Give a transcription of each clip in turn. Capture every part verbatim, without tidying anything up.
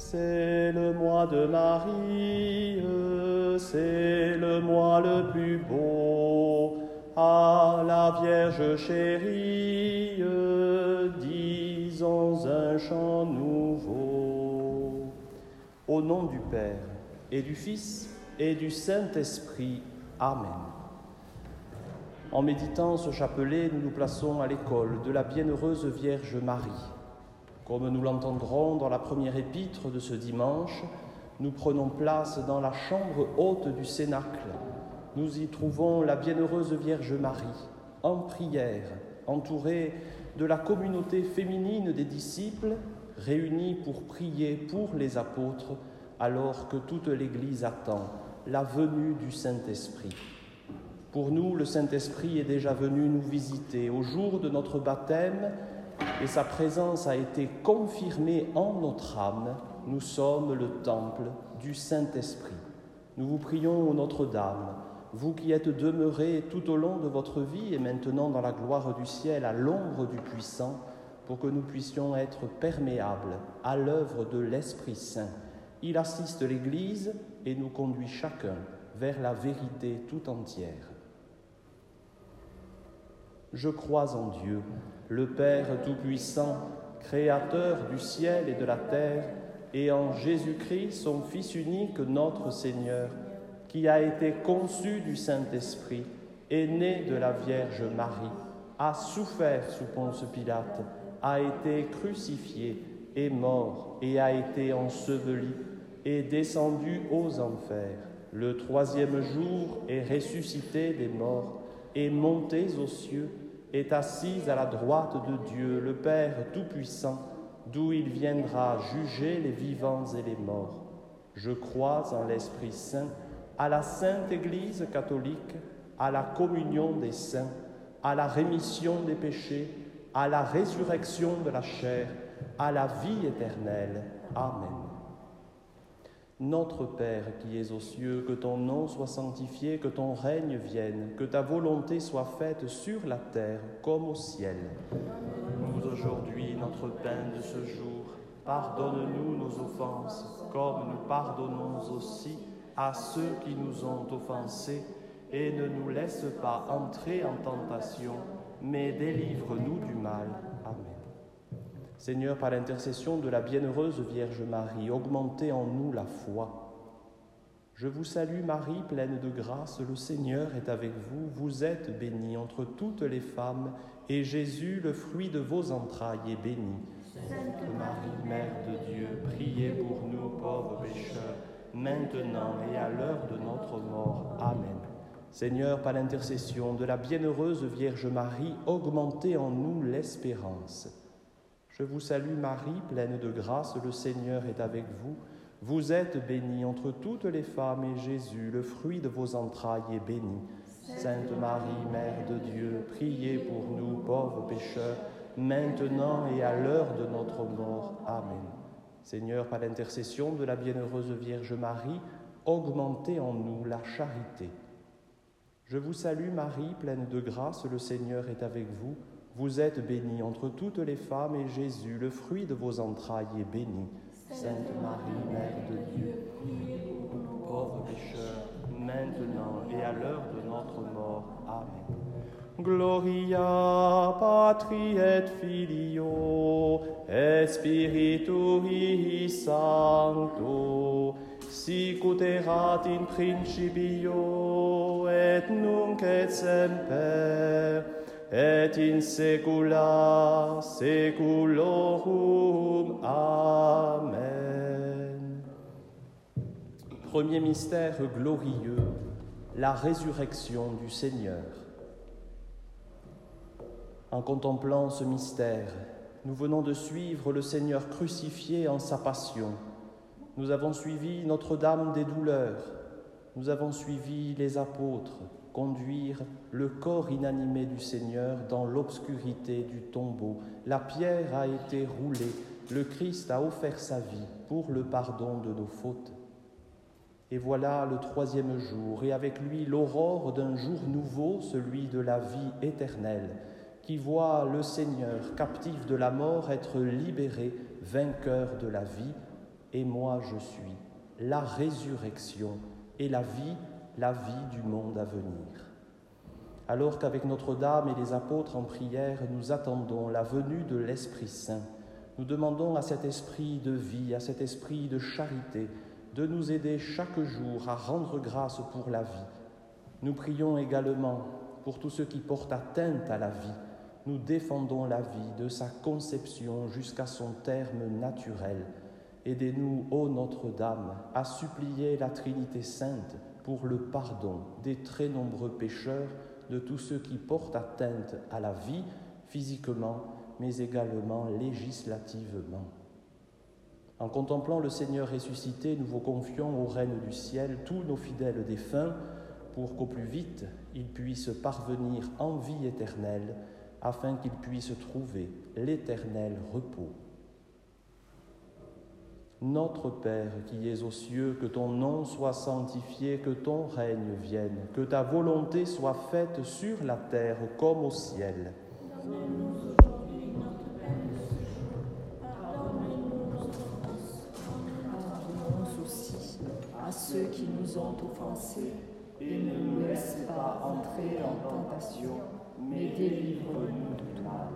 C'est le mois de Marie, c'est le mois le plus beau. À la Vierge chérie, disons un chant nouveau. Au nom du Père, et du Fils, et du Saint-Esprit. Amen. En méditant ce chapelet, nous nous plaçons à l'école de la Bienheureuse Vierge Marie. Comme nous l'entendrons dans la première épître de ce dimanche, nous prenons place dans la chambre haute du Cénacle. Nous y trouvons la Bienheureuse Vierge Marie, en prière, entourée de la communauté féminine des disciples, réunis pour prier pour les apôtres, alors que toute l'Église attend la venue du Saint-Esprit. Pour nous, le Saint-Esprit est déjà venu nous visiter au jour de notre baptême, et sa présence a été confirmée en notre âme. Nous sommes le temple du Saint-Esprit. Nous vous prions, ô Notre-Dame, vous qui êtes demeurés tout au long de votre vie et maintenant dans la gloire du ciel à l'ombre du Puissant, pour que nous puissions être perméables à l'œuvre de l'Esprit Saint. Il assiste l'Église et nous conduit chacun vers la vérité tout entière. Je crois en Dieu, le Père Tout-Puissant, Créateur du ciel et de la terre, et en Jésus-Christ, son Fils unique, notre Seigneur, qui a été conçu du Saint-Esprit, est né de la Vierge Marie, a souffert sous Ponce Pilate, a été crucifié, est mort et a été enseveli, est descendu aux enfers. Le troisième jour est ressuscité des morts, est monté aux cieux, est assis à la droite de Dieu, le Père Tout-Puissant, d'où il viendra juger les vivants et les morts. Je crois en l'Esprit Saint, à la Sainte Église catholique, à la communion des saints, à la rémission des péchés, à la résurrection de la chair, à la vie éternelle. Amen. Notre Père qui es aux cieux, que ton nom soit sanctifié, que ton règne vienne, que ta volonté soit faite sur la terre comme au ciel. Nous aujourd'hui notre pain de ce jour, pardonne-nous nos offenses, comme nous pardonnons aussi à ceux qui nous ont offensés, et ne nous laisse pas entrer en tentation, mais délivre-nous du mal. Amen. Seigneur, par l'intercession de la Bienheureuse Vierge Marie, augmentez en nous la foi. Je vous salue Marie, pleine de grâce, le Seigneur est avec vous. Vous êtes bénie entre toutes les femmes, et Jésus, le fruit de vos entrailles, est béni. Sainte Marie, Mère de Dieu, priez pour nous pauvres pécheurs, maintenant et à l'heure de notre mort. Amen. Seigneur, par l'intercession de la Bienheureuse Vierge Marie, augmentez en nous l'espérance. Je vous salue Marie, pleine de grâce, le Seigneur est avec vous. Vous êtes bénie entre toutes les femmes, et Jésus, le fruit de vos entrailles, est béni. Sainte Marie, Mère de Dieu, priez pour nous pauvres pécheurs, maintenant et à l'heure de notre mort. Amen. Seigneur, par l'intercession de la Bienheureuse Vierge Marie, augmentez en nous la charité. Je vous salue Marie, pleine de grâce, le Seigneur est avec vous. Vous êtes bénie entre toutes les femmes, et Jésus, le fruit de vos entrailles, est béni. Sainte Marie, Mère de Dieu, priez pour nous pauvres pécheurs, maintenant et à l'heure de notre mort. Amen. Gloria Patri et Filio et Spiritui Sancto, sic ut erat in principio et nunc et semper et in saecula saeculorum. Amen. Premier mystère glorieux, la résurrection du Seigneur. En contemplant ce mystère, nous venons de suivre le Seigneur crucifié en sa passion. Nous avons suivi Notre-Dame des douleurs. Nous avons suivi les apôtres conduire le corps inanimé du Seigneur dans l'obscurité du tombeau. La pierre a été roulée, le Christ a offert sa vie pour le pardon de nos fautes. Et voilà le troisième jour, et avec lui l'aurore d'un jour nouveau, celui de la vie éternelle, qui voit le Seigneur, captif de la mort, être libéré, vainqueur de la vie. et moi je suis, la résurrection et la vie, la vie du monde à venir. » Alors qu'avec Notre-Dame et les apôtres en prière, nous attendons la venue de l'Esprit Saint, nous demandons à cet esprit de vie, à cet esprit de charité, de nous aider chaque jour à rendre grâce pour la vie. Nous prions également pour tous ceux qui portent atteinte à la vie. Nous défendons la vie de sa conception jusqu'à son terme naturel. Aidez-nous, ô Notre-Dame, à supplier la Trinité Sainte pour le pardon des très nombreux pécheurs, de tous ceux qui portent atteinte à la vie, physiquement, mais également législativement. En contemplant le Seigneur ressuscité, nous vous confions au règne du ciel tous nos fidèles défunts, pour qu'au plus vite, ils puissent parvenir en vie éternelle, afin qu'ils puissent trouver l'éternel repos. Notre Père qui es aux cieux, que ton nom soit sanctifié, que ton règne vienne, que ta volonté soit faite sur la terre comme au ciel. Donne-nous aujourd'hui notre pain de ce jour. Pardonne-nous nos offenses, pardonnons aussi à ceux qui nous ont offensés, et ne nous laisse pas entrer en tentation, mais délivre-nous de tout mal.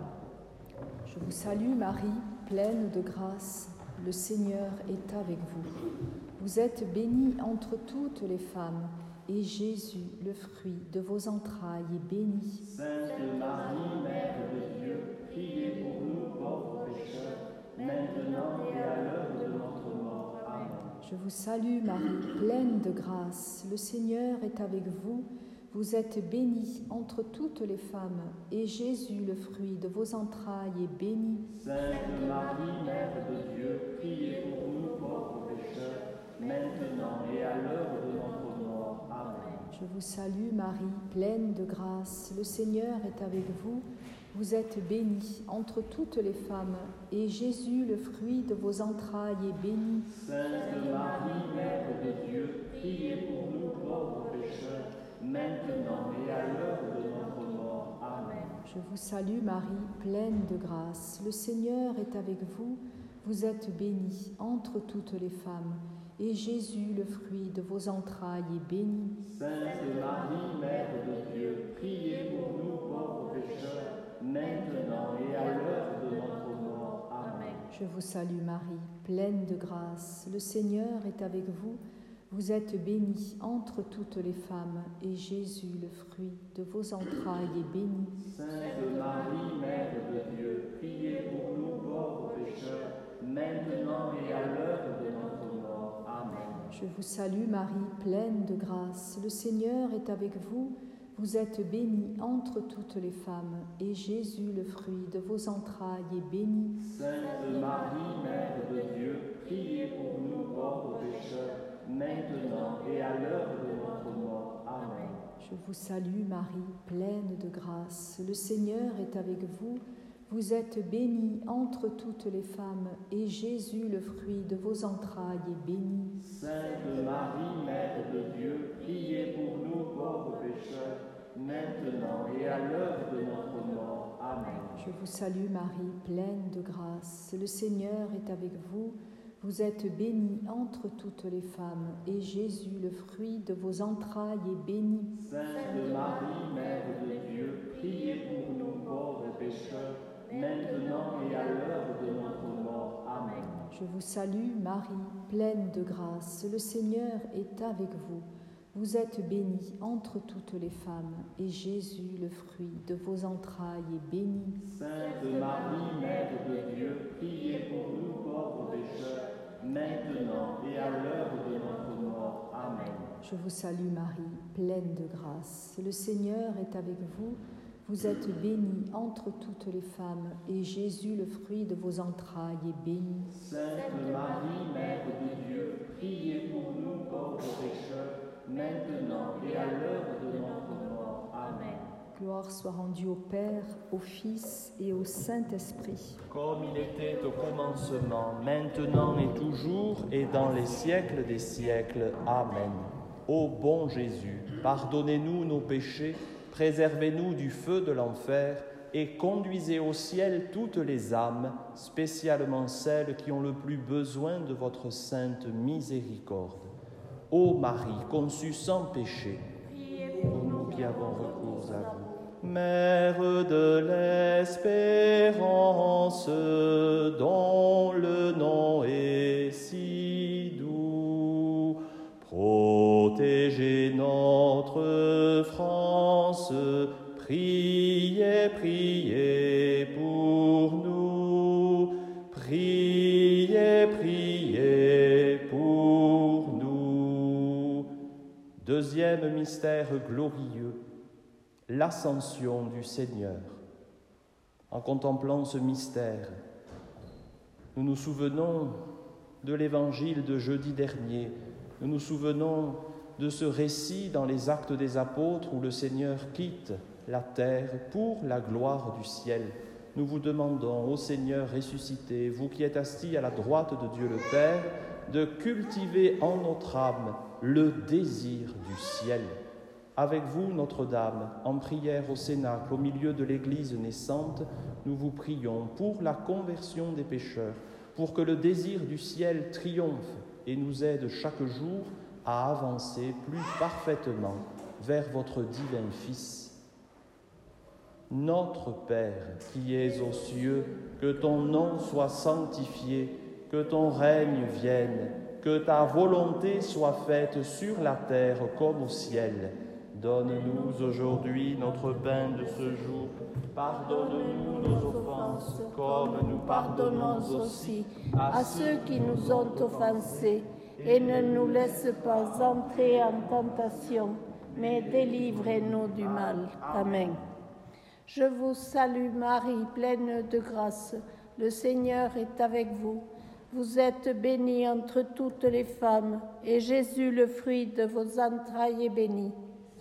Je vous salue Marie, pleine de grâce. Le Seigneur est avec vous. Vous êtes bénie entre toutes les femmes, et Jésus, le fruit de vos entrailles, est béni. Sainte Marie, Mère de Dieu, priez pour nous pauvres pécheurs, maintenant et à l'heure de notre mort. Amen. Je vous salue Marie, pleine de grâce. Le Seigneur est avec vous. Vous êtes bénie entre toutes les femmes, et Jésus, le fruit de vos entrailles, est béni. Sainte Marie, Mère de Dieu, priez pour nous pauvres pécheurs, maintenant et à l'heure de notre mort. Amen. Je vous salue Marie, pleine de grâce. Le Seigneur est avec vous. Vous êtes bénie entre toutes les femmes, et Jésus, le fruit de vos entrailles, est béni. Sainte Marie, Mère de Dieu, priez pour nous pauvres pécheurs, maintenant et à l'heure de notre mort. Amen. Je vous salue Marie, pleine de grâce. Le Seigneur est avec vous. Vous êtes bénie entre toutes les femmes, et Jésus, le fruit de vos entrailles, est béni. Sainte Marie, Mère de Dieu, priez pour nous pauvres pécheurs, maintenant et à l'heure de notre mort. Amen. Je vous salue Marie, pleine de grâce. Le Seigneur est avec vous. Vous êtes bénie entre toutes les femmes, et Jésus, le fruit de vos entrailles, est béni. Sainte Marie, Mère de Dieu, priez pour nous pauvres pécheurs, maintenant et à l'heure de notre mort. Amen. Je vous salue Marie, pleine de grâce. Le Seigneur est avec vous. Vous êtes bénie entre toutes les femmes, et Jésus, le fruit de vos entrailles, est béni. Sainte Marie, Mère de Dieu, priez pour nous pauvres pécheurs, maintenant et à l'heure de notre mort. Amen. Je vous salue Marie, pleine de grâce. Le Seigneur est avec vous. Vous êtes bénie entre toutes les femmes, et Jésus, le fruit de vos entrailles, est béni. Sainte Marie, Mère de Dieu, priez pour nous pauvres pécheurs, maintenant et à l'heure de notre mort. Amen. Je vous salue Marie, pleine de grâce. Le Seigneur est avec vous. Vous êtes bénie entre toutes les femmes, et Jésus, le fruit de vos entrailles, est béni. Sainte Marie, Mère de Dieu, priez pour nous pauvres pécheurs, maintenant et à l'heure de notre mort. Amen. Je vous salue Marie, pleine de grâce. Le Seigneur est avec vous. Vous êtes bénie entre toutes les femmes, et Jésus, le fruit de vos entrailles, est béni. Sainte Marie, Mère de Dieu, priez pour nous pauvres pécheurs, maintenant et à l'heure de notre mort. Amen. Je vous salue Marie, pleine de grâce. Le Seigneur est avec vous. Vous êtes bénie entre toutes les femmes, et Jésus, le fruit de vos entrailles, est béni. Sainte Marie, Mère de Dieu, priez pour nous pauvres pécheurs, maintenant et à l'heure de notre mort. Amen. Gloire soit rendue au Père, au Fils et au Saint-Esprit. Comme il était au commencement, maintenant et toujours, et dans les siècles des siècles. Amen. Ô bon Jésus, pardonnez-nous nos péchés, préservez-nous du feu de l'enfer, et conduisez au ciel toutes les âmes, spécialement celles qui ont le plus besoin de votre sainte miséricorde. Ô Marie, conçue sans péché, pour nous qui avons recours à vous. Mère de l'espérance, dont le nom est si doux, protégez notre France, priez, priez pour nous, priez, priez pour nous. Deuxième mystère glorieux, l'ascension du Seigneur. En contemplant ce mystère, nous nous souvenons de l'évangile de jeudi dernier. Nous nous souvenons de ce récit dans les Actes des Apôtres où le Seigneur quitte la terre pour la gloire du ciel. Nous vous demandons, ô Seigneur ressuscité, vous qui êtes assis à la droite de Dieu le Père, de cultiver en notre âme le désir du ciel. Avec vous, Notre-Dame, en prière au Cénacle, au milieu de l'Église naissante, nous vous prions pour la conversion des pécheurs, pour que le désir du ciel triomphe et nous aide chaque jour à avancer plus parfaitement vers votre divin Fils. Notre Père, qui es aux cieux, que ton nom soit sanctifié, que ton règne vienne, que ta volonté soit faite sur la terre comme au ciel. Donne-nous aujourd'hui notre pain de ce jour. Pardonne-nous nos offenses, comme nous pardonnons aussi à ceux qui nous ont offensés. Et ne nous laisse pas entrer en tentation, mais délivre-nous du mal. Amen. Je vous salue Marie, pleine de grâce. Le Seigneur est avec vous. Vous êtes bénie entre toutes les femmes, et Jésus, le fruit de vos entrailles, est béni.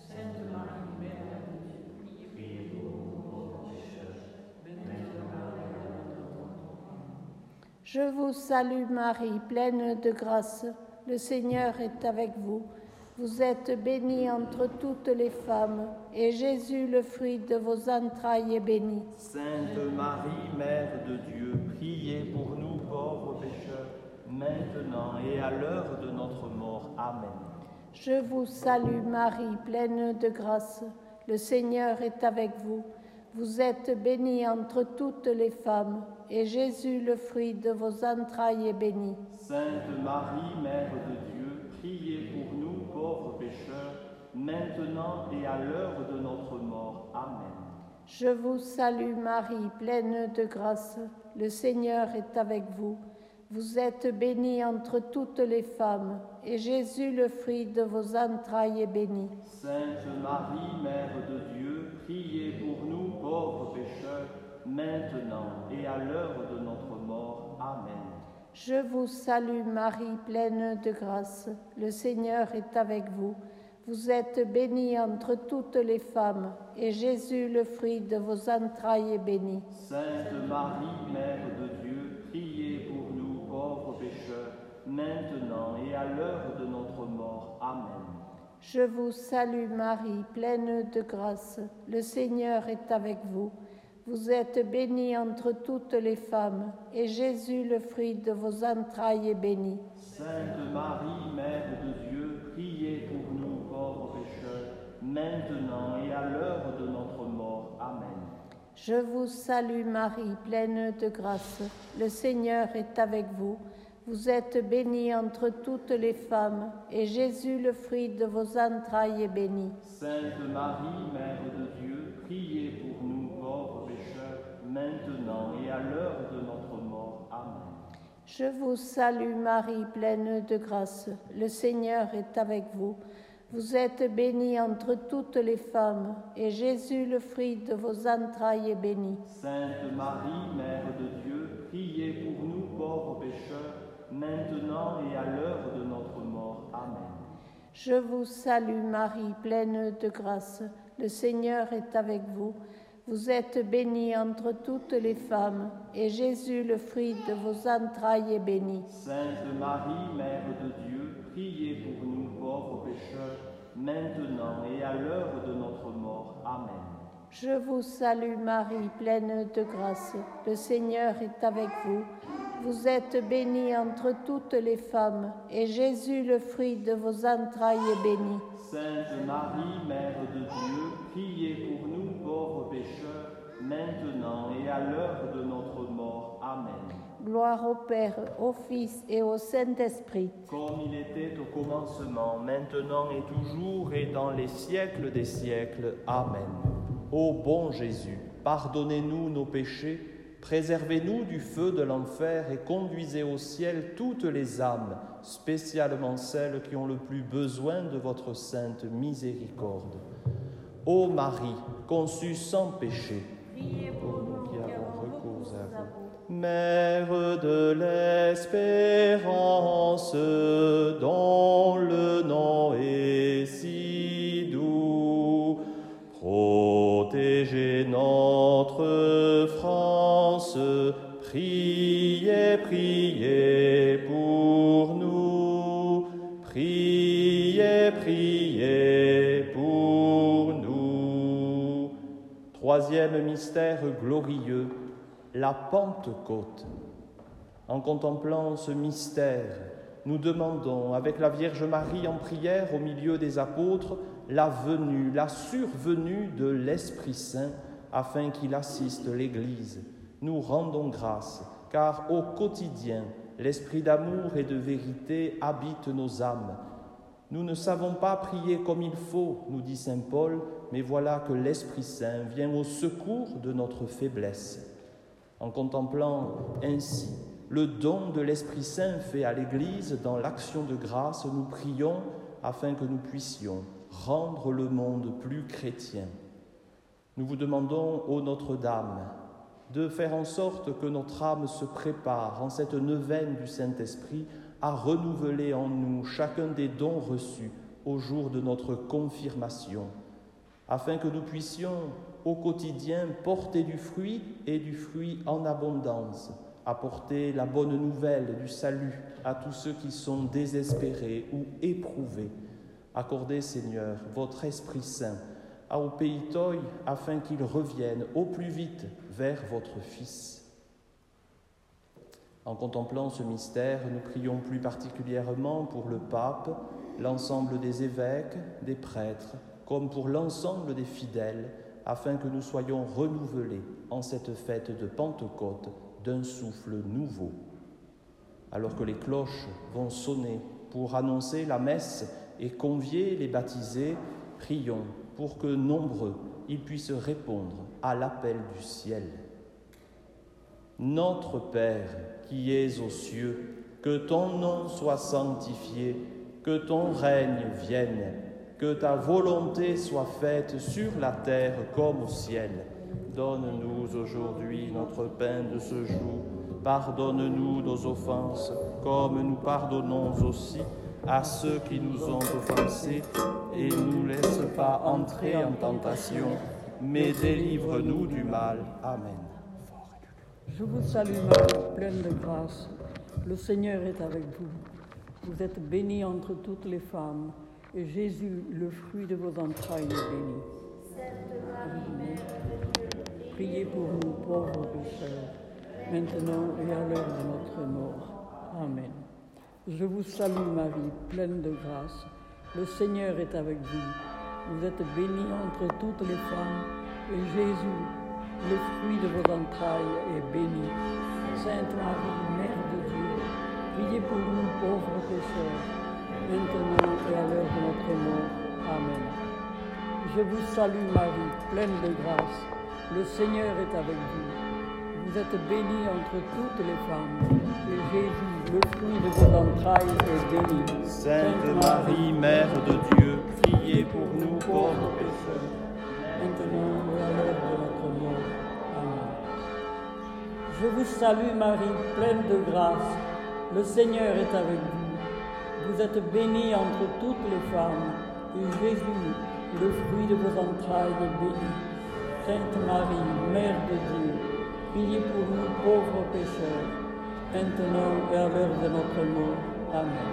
Je vous salue Marie, pleine de grâce. Le Seigneur est avec vous. Vous êtes bénie entre toutes les femmes, et Jésus, le fruit de vos entrailles, est béni. Sainte Marie, Mère de Dieu, priez pour nous pauvres pécheurs, maintenant et à l'heure de notre mort. Amen. Je vous salue Marie, pleine de grâce. Le Seigneur est avec vous. Vous êtes bénie entre toutes les femmes, et Jésus, le fruit de vos entrailles, est béni. Sainte Marie, Mère de Dieu, priez pour nous pauvres pécheurs, maintenant et à l'heure de notre mort. Amen. Je vous salue Marie, pleine de grâce. Le Seigneur est avec vous. Vous êtes bénie entre toutes les femmes, et Jésus, le fruit de vos entrailles, est béni. Sainte Marie, Mère de Dieu, priez pour nous pauvres pécheurs, maintenant et à l'heure de notre mort. Amen. Je vous salue Marie, pleine de grâce. Le Seigneur est avec vous. Vous êtes bénie entre toutes les femmes, et Jésus, le fruit de vos entrailles, est béni. Sainte Marie, Mère de Dieu, priez pour nous pauvres pécheurs, maintenant et à l'heure de notre mort. Amen. Je vous salue Marie, pleine de grâce. Le Seigneur est avec vous. Vous êtes bénie entre toutes les femmes, et Jésus, le fruit de vos entrailles, est béni. Sainte Marie, Mère de Dieu, priez pour nous pauvres pécheurs, maintenant et à l'heure de notre mort. Amen. Je vous salue Marie, pleine de grâce. Le Seigneur est avec vous. Vous êtes bénie entre toutes les femmes, et Jésus, le fruit de vos entrailles, est béni. Sainte Marie, Mère de Dieu, priez pour nous pauvres pécheurs, maintenant et à l'heure de notre mort. Amen. Je vous salue Marie, pleine de grâce. Le Seigneur est avec vous. Vous êtes bénie entre toutes les femmes, et Jésus, le fruit de vos entrailles, est béni. Sainte Marie, Mère de Dieu, priez pour nous pauvres pécheurs, maintenant et à l'heure de notre mort. Amen. Je vous salue Marie, pleine de grâce. Le Seigneur est avec vous. Vous êtes bénie entre toutes les femmes, et Jésus, le fruit de vos entrailles, est béni. Sainte Marie, Mère de Dieu, priez pour nous pauvres pécheurs, maintenant et à l'heure de notre mort. Amen. Je vous salue Marie, pleine de grâce. Le Seigneur est avec vous. Vous êtes bénie entre toutes les femmes, et Jésus, le fruit de vos entrailles, est béni. Sainte Marie, Mère de Dieu, priez pour nous pauvres pécheurs, maintenant et à l'heure de notre mort. Amen. Gloire au Père, au Fils et au Saint-Esprit. Comme il était au commencement, maintenant et toujours et dans les siècles des siècles. Amen. Ô bon Jésus, pardonnez-nous nos péchés, préservez-nous du feu de l'enfer et conduisez au ciel toutes les âmes, spécialement celles qui ont le plus besoin de votre sainte miséricorde. Ô Marie, conçue sans péché, Priez pour nous qui avons recours à vous. vous. Mère de l'espérance, dont le nom est si doux, protégez notre France, priez, priez pour nous, priez, priez pour nous. Troisième mystère glorieux, la Pentecôte. En contemplant ce mystère, nous demandons, avec la Vierge Marie en prière au milieu des apôtres, la venue, la survenue de l'Esprit Saint, afin qu'il assiste l'Église. Nous rendons grâce, car au quotidien, l'esprit d'amour et de vérité habite nos âmes. Nous ne savons pas prier comme il faut, nous dit saint Paul, mais voilà que l'Esprit Saint vient au secours de notre faiblesse. En contemplant ainsi le don de l'Esprit Saint fait à l'Église dans l'action de grâce, nous prions afin que nous puissions rendre le monde plus chrétien. Nous vous demandons, ô Notre-Dame, de faire en sorte que notre âme se prépare en cette neuvaine du Saint-Esprit à renouveler en nous chacun des dons reçus au jour de notre confirmation, afin que nous puissions au quotidien porter du fruit et du fruit en abondance, apporter la bonne nouvelle du salut à tous ceux qui sont désespérés ou éprouvés. Accordez, Seigneur, votre Esprit Saint au pays Toy afin qu'il revienne au plus vite vers votre Fils. En contemplant ce mystère, nous prions plus particulièrement pour le pape, l'ensemble des évêques, des prêtres, comme pour l'ensemble des fidèles, afin que nous soyons renouvelés en cette fête de Pentecôte d'un souffle nouveau. Alors que les cloches vont sonner pour annoncer la messe et convier les baptisés, prions pour que nombreux ils puissent répondre à l'appel du ciel. Notre Père qui es aux cieux, que ton nom soit sanctifié, que ton règne vienne, que ta volonté soit faite sur la terre comme au ciel. Donne-nous aujourd'hui notre pain de ce jour. Pardonne-nous nos offenses, comme nous pardonnons aussi à ceux qui nous ont offensés, et ne nous laisse pas entrer en tentation, mais délivre-nous du mal. Amen. Je vous salue Marie, pleine de grâce. Le Seigneur est avec vous. Vous êtes bénie entre toutes les femmes, et Jésus, le fruit de vos entrailles, est béni. Sainte Marie, Mère de Dieu, Priez pour nous, pauvres pécheurs, maintenant et à l'heure de notre mort. Amen. Je vous salue Marie, pleine de grâce. Le Seigneur est avec vous. Vous êtes bénie entre toutes les femmes, et Jésus, le fruit de vos entrailles, est béni. Sainte Marie, Mère de Dieu, priez pour nous pauvres pécheurs, maintenant et à l'heure de notre mort. Amen. Je vous salue Marie, pleine de grâce. Le Seigneur est avec vous. Vous êtes bénie entre toutes les femmes, et Jésus, le fruit de vos entrailles, est béni. Sainte Marie, Mère de Dieu, priez pour nous pauvres pécheurs, maintenant et à l'heure de notre mort. Amen. Je vous salue Marie, pleine de grâce. Le Seigneur est avec vous. Vous êtes bénie entre toutes les femmes, et Jésus, le fruit de vos entrailles, est béni. Sainte Marie, Mère de Dieu, priez pour nous pauvres pécheurs, maintenant et à l'heure de notre mort. Amen.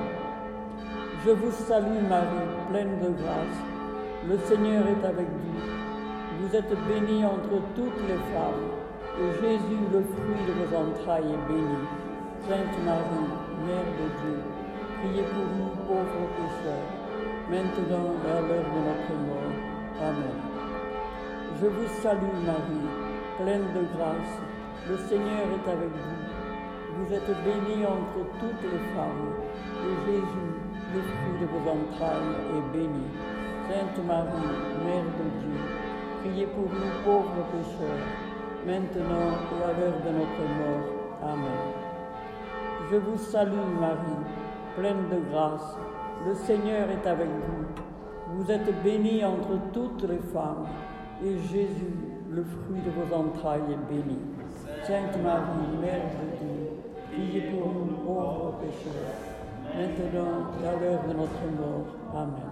Je vous salue Marie, pleine de grâce. Le Seigneur est avec vous. Vous êtes bénie entre toutes les femmes, et Jésus, le fruit de vos entrailles, est béni. Sainte Marie, Mère de Dieu, priez pour nous pauvres pécheurs, maintenant et à l'heure de notre mort. Amen. Je vous salue Marie, pleine de grâce, le Seigneur est avec vous. Vous êtes bénie entre toutes les femmes, et Jésus, le fruit de vos entrailles, est béni. Sainte Marie, Mère de Dieu, priez pour nous pauvres pécheurs, maintenant et à l'heure de notre mort. Amen. Je vous salue Marie, pleine de grâce, le Seigneur est avec vous. Vous êtes bénie entre toutes les femmes, et Jésus, le fruit de vos entrailles, est béni. Sainte Marie, Mère de Dieu, priez pour nous pauvres pécheurs, maintenant et à l'heure de notre mort. Amen.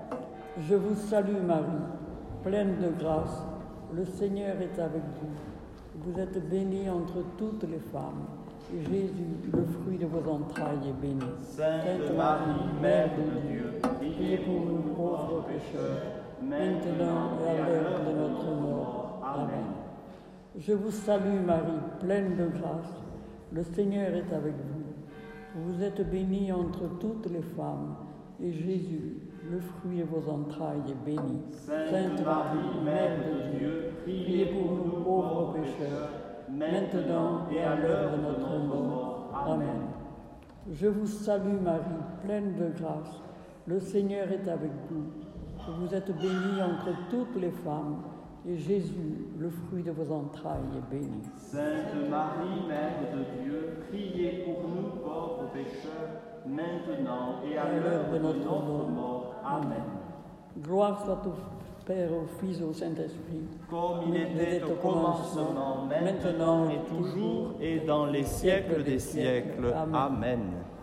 Je vous salue Marie, pleine de grâce, le Seigneur est avec vous. Vous êtes bénie entre toutes les femmes, et Jésus, le fruit de vos entrailles, est béni. Sainte Marie, Mère de Dieu, priez pour nous pauvres pécheurs, maintenant et à l'heure de notre mort. Amen. Je vous salue Marie, pleine de grâce, le Seigneur est avec vous. Vous êtes bénie entre toutes les femmes, et Jésus, le fruit de vos entrailles, est béni. Sainte Marie, Mère de Dieu, priez pour nous pauvres pécheurs, maintenant et à l'heure de notre mort. Amen. Je vous salue Marie, pleine de grâce, le Seigneur est avec vous. Vous êtes bénie entre toutes les femmes, et Jésus, le fruit de vos entrailles, est béni. Sainte Marie, Mère de Dieu, priez pour nous pauvres pécheurs, maintenant et à l'heure de notre mort. Amen. Gloire soit au Père, au Fils et au Saint-Esprit, comme il était au commencement, maintenant et toujours, et dans les siècles des siècles. Amen.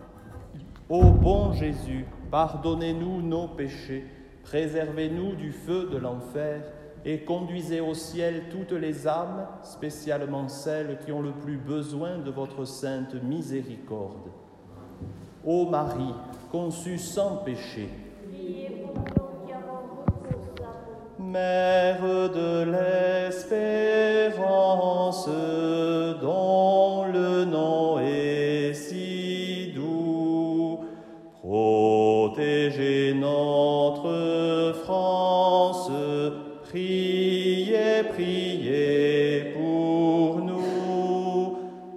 Ô bon Jésus, pardonnez-nous nos péchés, préservez-nous du feu de l'enfer, et conduisez au ciel toutes les âmes, spécialement celles qui ont le plus besoin de votre sainte miséricorde. Ô Marie, conçue sans péché, Mère de l'espérance, dont le nom est si doux, protégez notre France, priez, priez pour nous,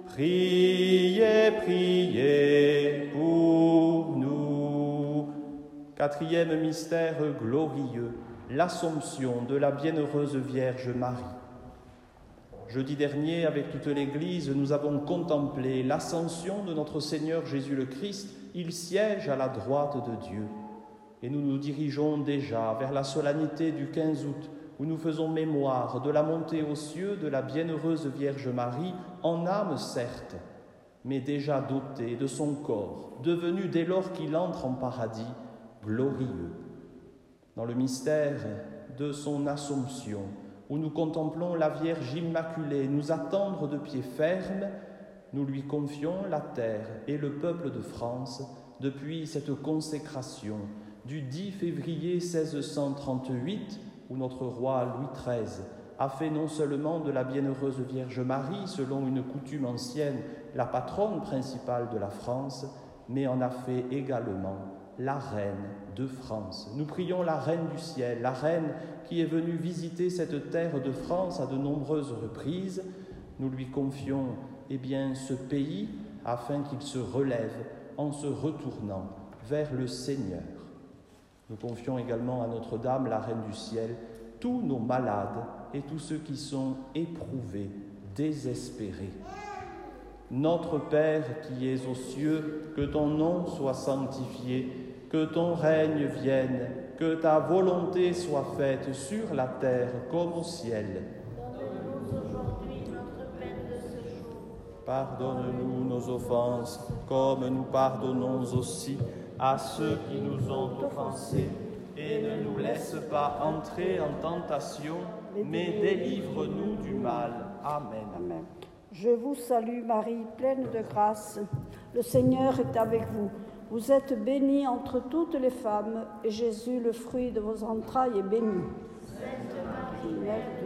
priez, priez pour nous. Quatrième mystère glorieux, l'Assomption de la Bienheureuse Vierge Marie. Jeudi dernier, avec toute l'Église, nous avons contemplé l'ascension de notre Seigneur Jésus le Christ. Il siège à la droite de Dieu. Et nous nous dirigeons déjà vers la solennité du quinze août, où nous faisons mémoire de la montée aux cieux de la Bienheureuse Vierge Marie, en âme certes, mais déjà dotée de son corps, devenu dès lors qu'il entre en paradis, glorieux. Dans le mystère de son Assomption, où nous contemplons la Vierge Immaculée nous attendre de pied ferme, nous lui confions la terre et le peuple de France depuis cette consécration du dix février seize cent trente-huit, où notre roi Louis treize a fait non seulement de la Bienheureuse Vierge Marie, selon une coutume ancienne, la patronne principale de la France, mais en a fait également la reine de France. Nous prions la reine du ciel, la reine qui est venue visiter cette terre de France à de nombreuses reprises. Nous lui confions eh bien, ce pays afin qu'il se relève en se retournant vers le Seigneur. Nous confions également à Notre-Dame, la reine du ciel, tous nos malades et tous ceux qui sont éprouvés, désespérés. Notre Père qui es aux cieux, que ton nom soit sanctifié, que ton règne vienne, que ta volonté soit faite sur la terre comme au ciel. Donne-nous aujourd'hui notre pain de ce jour. Pardonne-nous nos offenses, comme nous pardonnons aussi à ceux qui nous ont offensés. Et ne nous laisse pas entrer en tentation, mais délivre-nous du mal. Amen. Amen. Je vous salue Marie, pleine de grâce. Le Seigneur est avec vous. Vous êtes bénie entre toutes les femmes, et Jésus, le fruit de vos entrailles, est béni. Sainte Marie, Mère de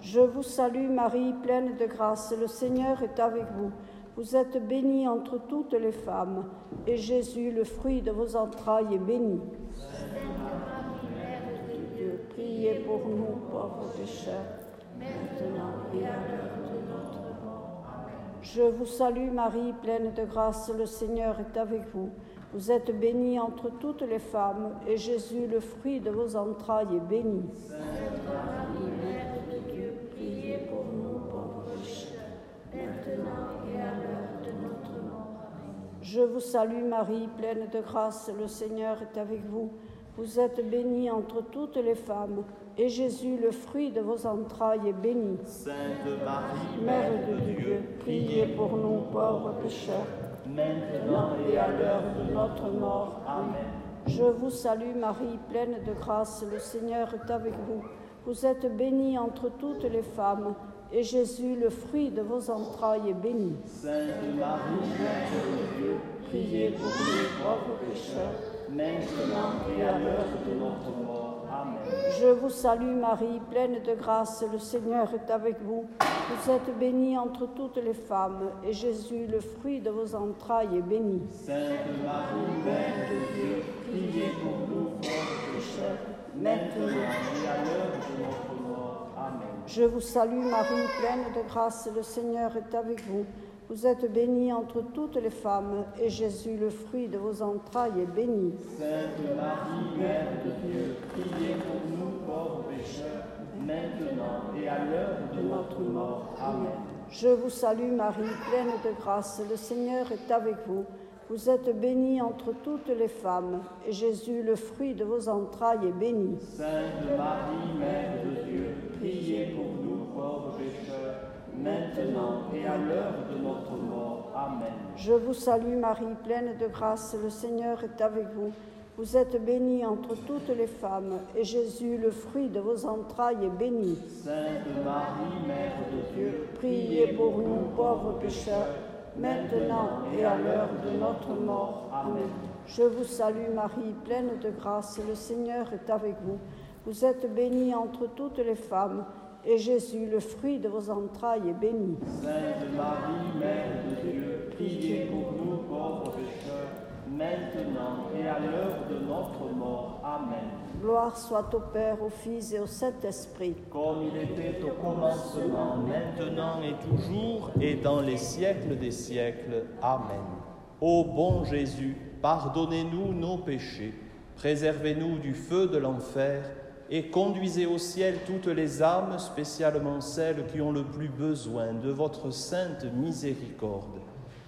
Je vous salue Marie, pleine de grâce, le Seigneur est avec vous. Vous êtes bénie entre toutes les femmes, et Jésus, le fruit de vos entrailles, est béni. Sainte Marie, Mère de Dieu, Priez pour nous, pauvres pécheurs, maintenant et à l'heure de notre mort. Amen. Je vous salue Marie, pleine de grâce, le Seigneur est avec vous. Vous êtes bénie entre toutes les femmes, et Jésus, le fruit de vos entrailles, est béni. Sainte Marie, Mère de Dieu, priez pour nous, pauvres pécheurs, maintenant et à l'heure de notre mort. Amen. Je vous salue Marie, pleine de grâce, le Seigneur est avec vous. Vous êtes bénie entre toutes les femmes, et Jésus, le fruit de vos entrailles, est béni. Sainte Marie, Mère de Dieu, priez pour nous, pauvres pécheurs, maintenant et à l'heure de notre mort. Amen. Je vous salue Marie, pleine de grâce, le Seigneur est avec vous. Vous êtes bénie entre toutes les femmes, et Jésus, le fruit de vos entrailles, est béni. Sainte Marie, Mère de Dieu, Priez pour nous, pauvres pécheurs, maintenant et à l'heure de notre mort. Amen. Je vous salue Marie, pleine de grâce, le Seigneur est avec vous. Vous êtes bénie entre toutes les femmes, et Jésus, le fruit de vos entrailles, est béni. Sainte Marie, Mère de Dieu, priez pour nous, pauvres pécheurs, maintenant et à l'heure de notre mort. Amen. Je vous salue Marie, pleine de grâce, le Seigneur est avec vous. Vous êtes bénie entre toutes les femmes, et Jésus, le fruit de vos entrailles, est béni. Sainte Marie, Mère de Dieu, priez pour nous, pauvres pécheurs, maintenant et à l'heure de notre mort. Amen. Je vous salue Marie, pleine de grâce, le Seigneur est avec vous. Vous êtes bénie entre toutes les femmes, et Jésus, le fruit de vos entrailles, est béni. Sainte Marie, Mère de Dieu, priez pour nous, pauvres pécheurs, maintenant et à l'heure de notre mort. Amen. Je vous salue Marie, pleine de grâce, le Seigneur est avec vous. Vous êtes bénie entre toutes les femmes, et Jésus, le fruit de vos entrailles, est béni. Sainte Marie, Mère de Dieu, Priez pour nous, pauvres pécheurs, maintenant et à l'heure de notre mort. Amen. Je vous salue Marie, pleine de grâce, le Seigneur est avec vous. Vous êtes bénie entre toutes les femmes, et Jésus, le fruit de vos entrailles, est béni. Sainte Marie, Mère de Dieu, priez pour nous, pauvres pécheurs, maintenant et à l'heure de notre mort. Amen. Gloire soit au Père, au Fils et au Saint-Esprit. Comme il était au commencement, maintenant et toujours, et dans les siècles des siècles. Amen. Ô bon Jésus, pardonnez-nous nos péchés, préservez-nous du feu de l'enfer, et conduisez au ciel toutes les âmes, spécialement celles qui ont le plus besoin de votre sainte miséricorde.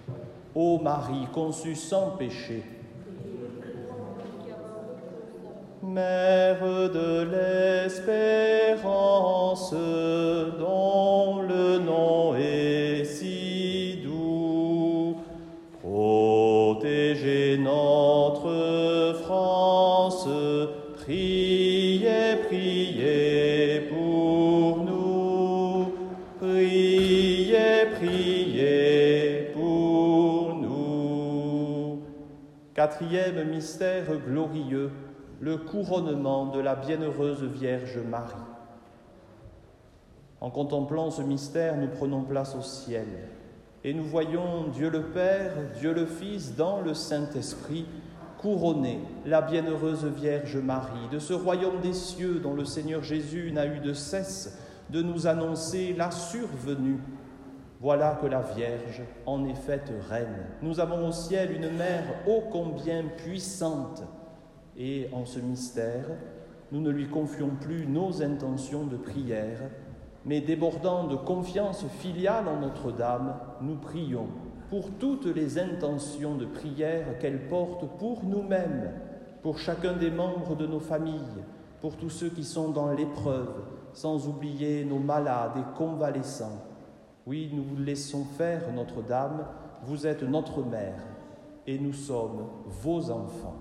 Ô Marie, conçue sans péché, Mère de l'espérance, dont le nom est si doux, protégez notre France, priez, priez pour nous, priez, priez pour nous. Quatrième mystère glorieux, le couronnement de la bienheureuse Vierge Marie. En contemplant ce mystère, nous prenons place au ciel et nous voyons Dieu le Père, Dieu le Fils, dans le Saint-Esprit, couronner la bienheureuse Vierge Marie de ce royaume des cieux dont le Seigneur Jésus n'a eu de cesse de nous annoncer la survenue. Voilà que la Vierge en est faite reine. Nous avons au ciel une mère ô combien puissante. Et en ce mystère, nous ne lui confions plus nos intentions de prière, mais débordant de confiance filiale en Notre-Dame, nous prions pour toutes les intentions de prière qu'elle porte pour nous-mêmes, pour chacun des membres de nos familles, pour tous ceux qui sont dans l'épreuve, sans oublier nos malades et convalescents. Oui, nous vous laissons faire, Notre-Dame, vous êtes notre mère, et nous sommes vos enfants.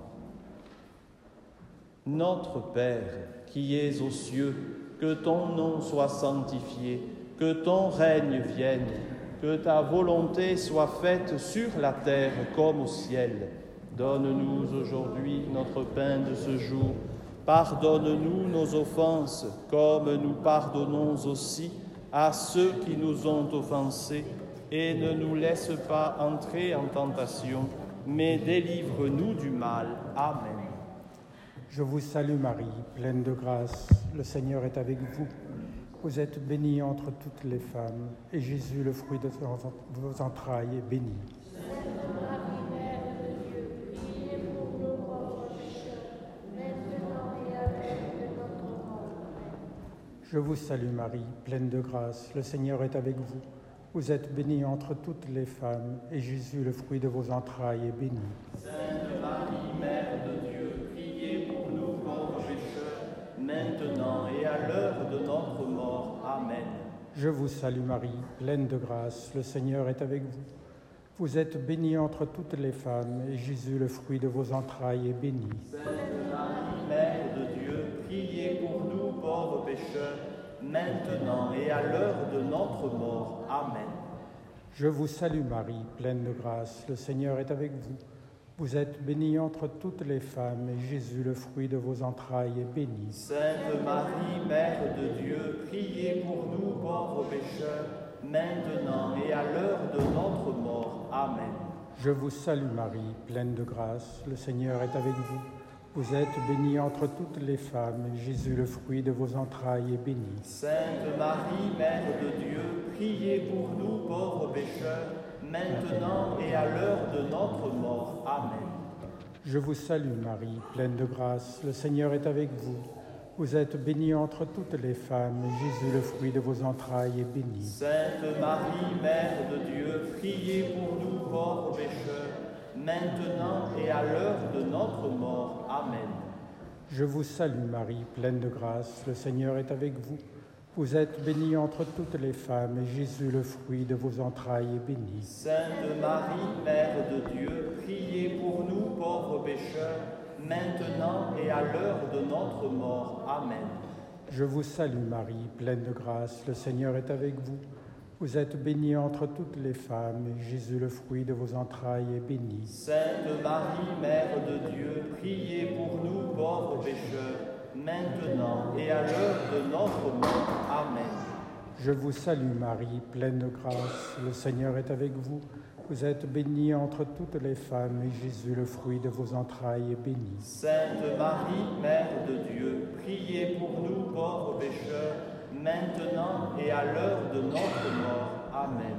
Notre Père, qui es aux cieux, que ton nom soit sanctifié, que ton règne vienne, que ta volonté soit faite sur la terre comme au ciel. Donne-nous aujourd'hui notre pain de ce jour. Pardonne-nous nos offenses, comme nous pardonnons aussi à ceux qui nous ont offensés, et ne nous laisse pas entrer en tentation, mais délivre-nous du mal. Amen. Je vous salue Marie, pleine de grâce, le Seigneur est avec vous. Vous êtes bénie entre toutes les femmes, et Jésus, le fruit de vos entrailles, est béni. Sainte Marie, Mère de Dieu, priez pour nous pauvres pécheurs, maintenant et à l'heure de notre mort. Amen. Je vous salue Marie, pleine de grâce, le Seigneur est avec vous. Vous êtes bénie entre toutes les femmes, et Jésus, le fruit de vos entrailles, est béni. Sainte Marie, Mère de Dieu, priez pour nous pauvres pécheurs, maintenant et à l'heure de notre mort. Amen. Je vous salue Marie, pleine de grâce, le Seigneur est avec vous. Vous êtes bénie entre toutes les femmes, et Jésus, le fruit de vos entrailles, est béni. Sainte Marie, Mère de Dieu, priez pour nous pauvres pécheurs, maintenant et à l'heure de notre mort. Amen. Je vous salue Marie, pleine de grâce, le Seigneur est avec vous. Vous êtes bénie entre toutes les femmes, et Jésus, le fruit de vos entrailles, est béni. Sainte Marie, Mère de Dieu, priez pour nous pauvres pécheurs, maintenant et à l'heure de notre mort. Amen. Je vous salue Marie, pleine de grâce, le Seigneur est avec vous. Vous êtes bénie entre toutes les femmes, et Jésus, le fruit de vos entrailles, est béni. Sainte Marie, Mère de Dieu, priez pour nous pauvres pécheurs, maintenant et à l'heure de notre mort. Amen. Je vous salue Marie, pleine de grâce, le Seigneur est avec vous. Vous êtes bénie entre toutes les femmes, et Jésus, le fruit de vos entrailles, est béni. Sainte Marie, Mère de Dieu, priez pour nous pauvres pécheurs, maintenant et à l'heure de notre mort. Amen. Je vous salue Marie, pleine de grâce, le Seigneur est avec vous. Vous êtes bénie entre toutes les femmes, et Jésus, le fruit de vos entrailles, est béni. Sainte Marie, Mère de Dieu, priez pour nous pauvres pécheurs, maintenant et à l'heure de notre mort. Amen. Je vous salue Marie, pleine de grâce, le Seigneur est avec vous. Vous êtes bénie entre toutes les femmes, et Jésus, le fruit de vos entrailles, est béni. Sainte Marie, Mère de Dieu, priez pour nous pauvres pécheurs, maintenant et à l'heure de notre mort. Amen. Je vous salue Marie, pleine de grâce, le Seigneur est avec vous. Vous êtes bénie entre toutes les femmes, et Jésus, le fruit de vos entrailles, est béni. Sainte Marie, Mère de Dieu, priez pour nous pauvres pécheurs, maintenant et à l'heure de notre mort. Amen.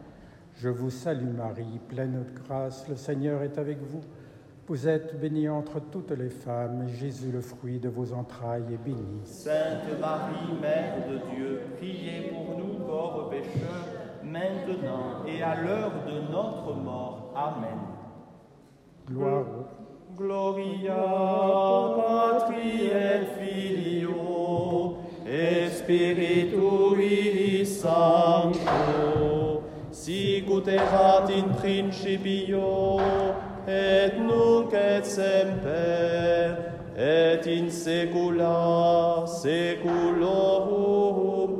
Je vous salue Marie, pleine de grâce, le Seigneur est avec vous. Vous êtes bénie entre toutes les femmes, et Jésus, le fruit de vos entrailles, est béni. Sainte Marie, Mère de Dieu, priez pour nous pauvres pécheurs, maintenant et à l'heure de notre mort. Amen. Gloire au Gloria Patri et Filio et Spiritui Sancto, sicut erat in principio et nunc et semper et in saecula saeculorum.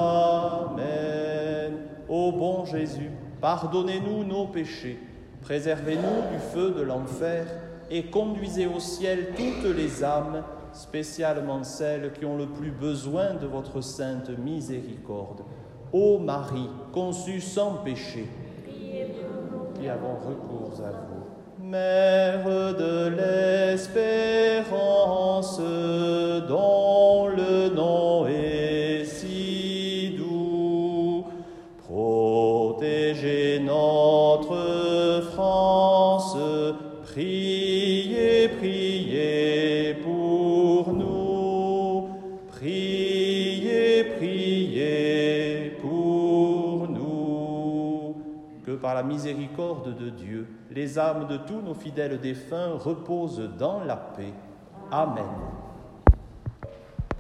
Amen. Ô bon Jésus, pardonnez-nous nos péchés, préservez-nous du feu de l'enfer et conduisez au ciel toutes les âmes, spécialement celles qui ont le plus besoin de votre sainte miséricorde. Ô Marie, conçue sans péché, qui avons recours à vous. Mère de l'espérance, dont le nom est si doux, protégez notre France, priez, priez pour nous, priez, priez pour nous. Que par la miséricorde de Dieu, les âmes de tous nos fidèles défunts reposent dans la paix. Amen.